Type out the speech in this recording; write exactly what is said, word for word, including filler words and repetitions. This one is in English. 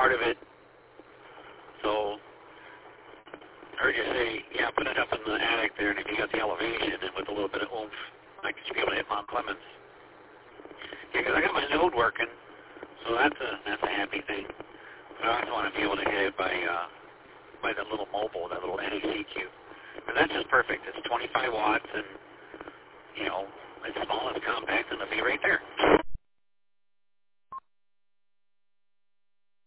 part of it. So I heard you say, yeah, put it up in the attic there, and if you got the elevation and with a little bit of oomph, I could be able to hit Mount Clemens. Yeah, because I got my node working, so that's a that's a happy thing. But I also want to be able to hit it by uh, by that little mobile, that little N E C Q. And that's just perfect. It's twenty-five watts, and, you know, it's small, it's compact, and it'll be right there.